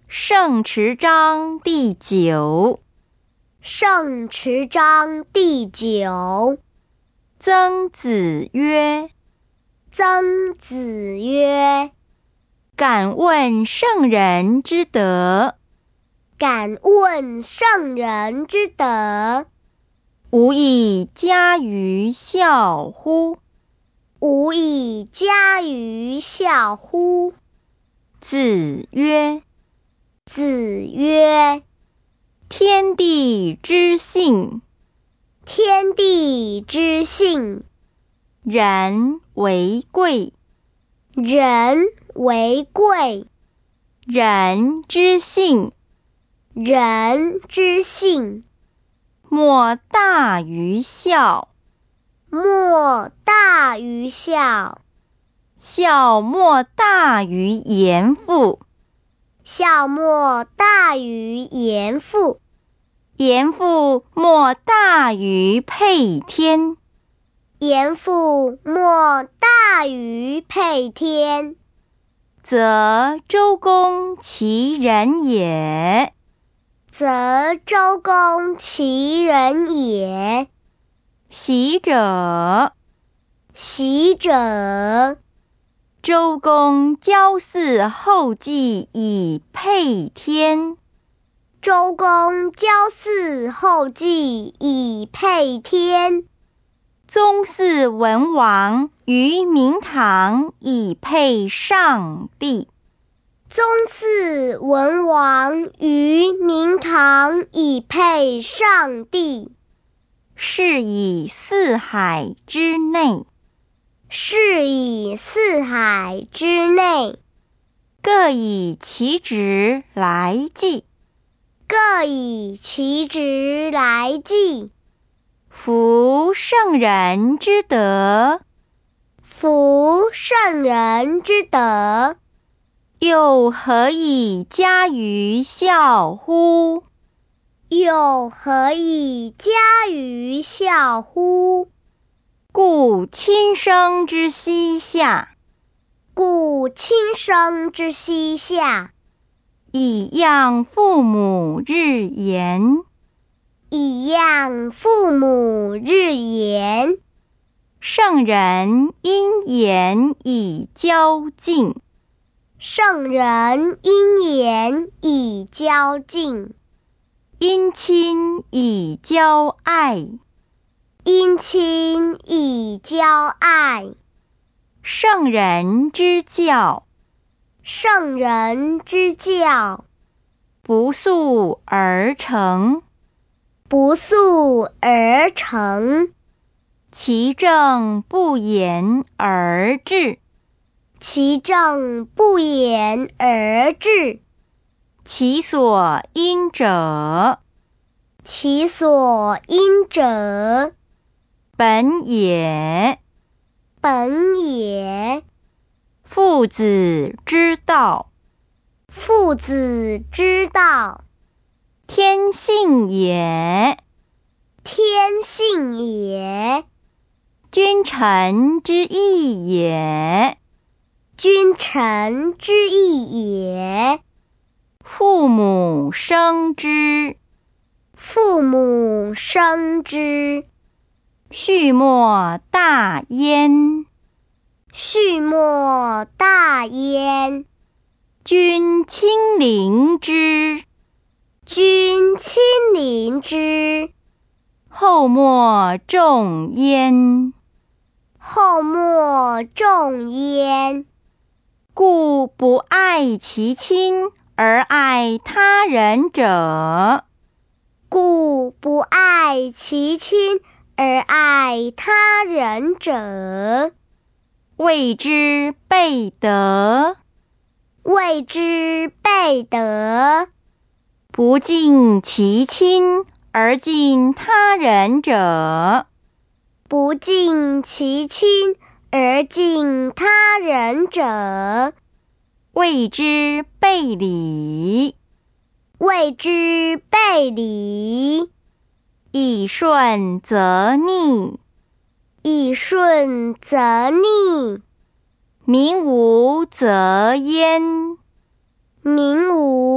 圣持章第9。 圣持章第9。 曾子曰： 曾子曰： 敢问圣人之德， 敢问圣人之德， 无以加于孝乎？ 无以加于孝乎？ 子曰： 子曰： 天地之性， 天地之性， 人为贵， 人为贵， 人之性， 人之性， 莫大于孝， 莫大于孝， 孝莫大于严父， 孝莫大于严父， 严父莫大于配天， 严父莫大于配天， 则周公其人也。 则周公其人也。 习者， 习者， 周公郊祀后稷以配天。 周公郊祀后稷以配天。 宗祀文王于明堂以配上帝。 宗祀文王于明堂以配上帝。 是以四海之内， 是以四海之内， 各以其职来祭， 各以其职来祭。 夫圣人之德， 夫圣人之德， 又何以加于孝乎？ 又何以加于孝乎？ 故亲生之膝下， 故亲生之膝下， 以养父母日言， 以养父母日言。 圣人因言以交敬， 圣人因言以交敬， 因亲以交爱， 因亲以交爱。 圣人之教， 圣人之教， 不速而成， 不速而成， 其正不言而至， 其正不言而至， 其所因者， 其所因者， 本也。 本也。 父子之道， 父子之道， 天性也。 天性也。 君臣之义也。 君臣之义也。 父母生之， 父母生之， 畜牧大焉。 畜牧大焉。 君亲临之， 君亲临之， 后莫重焉。 后莫重焉。 故不爱其亲而爱他人者， 故不爱其亲而爱他人者， 谓之悖德。 谓之悖德。 不敬其亲而敬他人者， 不敬其亲而敬他人者， 谓之悖礼。 谓之悖礼。 以顺则逆， 以顺则逆， 民无则焉。 民无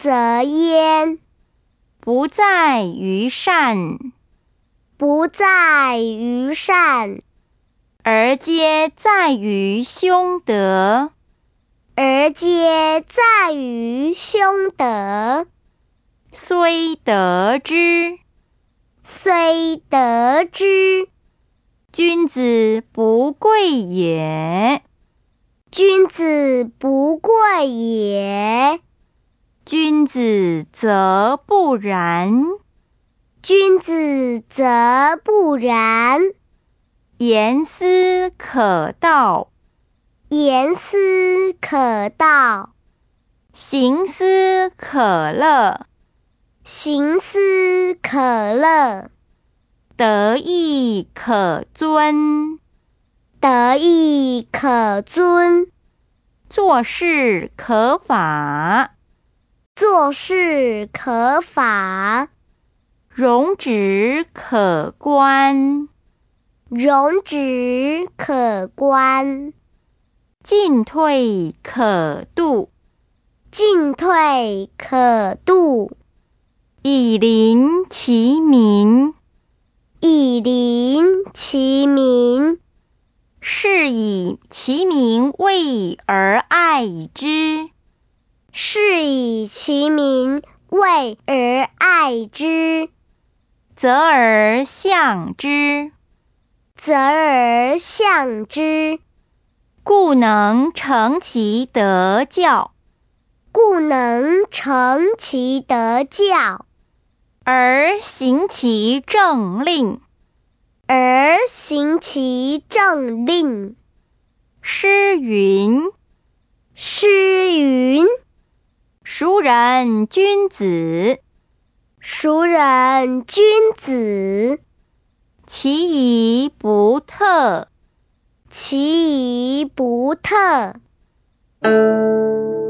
则焉。 不在于善， 不在于善， 而皆在于兄德， 而皆在于兄德。 虽得之， 虽得之， 君子不贵也。 君子不贵也。 君子则不然， 君子则不然。 言思可道， 言思可道， 行思可乐， 行思可乐， 得意可尊， 得意可尊， 做事可法， 做事可法， 容止可观， 容止可观， 进退可度， 进退可度， 以临其民， 以临其民， 是以其民畏而爱之， 是以其民畏而爱之， 责而相之， 责而相之， 故能成其德教， 故能成其德教， 而行其政令。 而行其政令。 诗云： 诗云： 孰人君子？ 孰人君子？ 其仪不特， 其仪不特。